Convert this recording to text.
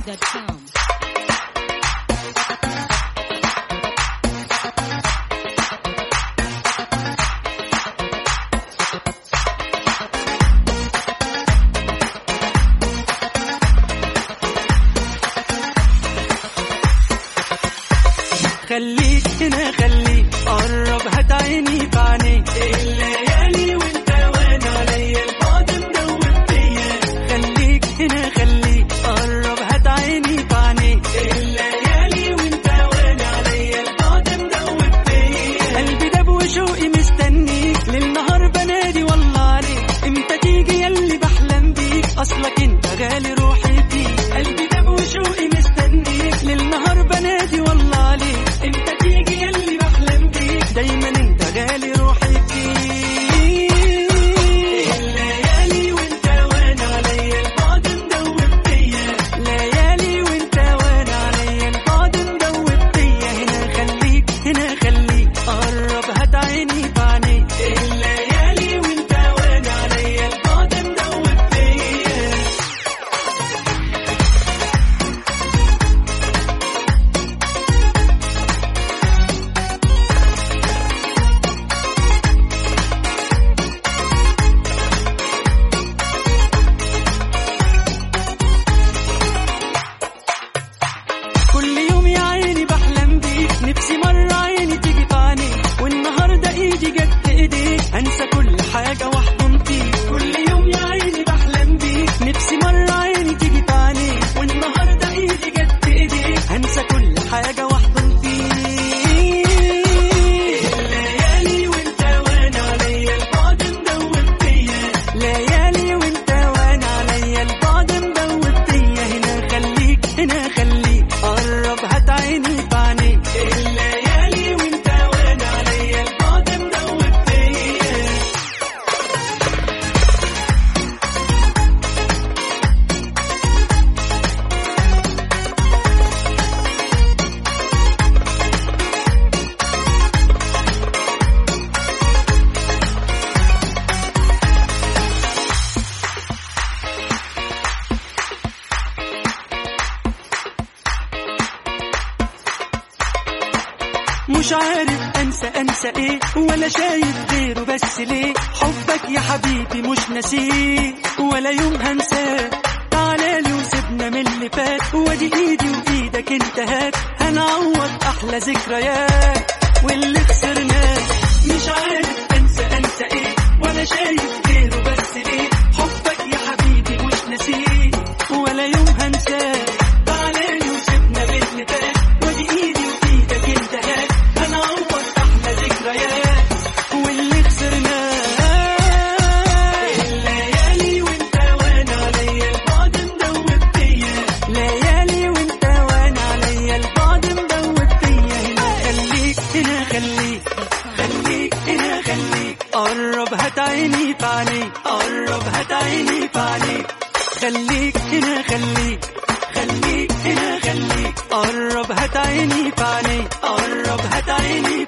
DJMusic.com. خليك هنا خليك قرب هات عيني في عينيك الليالي وانت وانا عليا البعد مدوب فيا خليك هنا خليك قرب هات عيني في عينيك الليالي وانت وانا عليا البعد مدوب فيا قلبي داب وشوقي مستنيك للنهار بنادي والله عليك امتى تيجي ياللي بحلم بيك اصلك انت غالي روحي فيك قلبي داب وشوقي مستنيك للنهار بنادي والله عليك انت تيجي ياللي بحلم بيك دايما انت غالي روحي فيك الليالي وانت وانا عليا البعد مدوب فيا ليالي وانت وانا عليا البعد مدوب فيا هنا خليك قرب هات عيني في عينيك الليالي وانت وانا عليا البعد مدوب فيا كل يوم يا عيني بحلم بيك نفسي مرة عيني تيجي في عينيك والنهاردة ايدي جت في ايديك انسى كل حاجة واحضن فيك كل يوم يا عيني بحلم بيك نفسي مرة عيني تيجي في عينيك والنهاردة ايدي جت في ايديك انسى كل حاجة واحضن فيك الليالي وانت وانا عليا البعد مدوب فيا ليالي وانت وانا عليا البعد مدوب فيا هنا خليك قرب هات عيني في عينيك الليالي وانت وانا عليا البعد مدوب فيا مش عارف انسى ايه ولا شايف غيره بس ليه حبك يا حبيبي مش ناسيه ولا يوم هنساه تعالالي وسيبنا من اللي فات وادي ايدي وايدك انت هات هنعوض احلى ذكريات واللي خسرناه مش عارف انسى ايه ولا شايف غيره بس ليه حبك يا حبيبي مش ناسيه ولا يوم هنساه تعالالي وسيبنا من اللي فات وادي ايدي وايدك انت هات هنعوض احلى ذكريات واللي خسرناه الليالي وانت وانا عليا البعد مدوب فيا ليالي وانت وانا عليا البعد مدوب فيا هنا خليك قرب هات عيني في عينيك قرب هات عيني في عينيك خليك هنا خليك قرب هات عيني في عينيك قرب هات عيني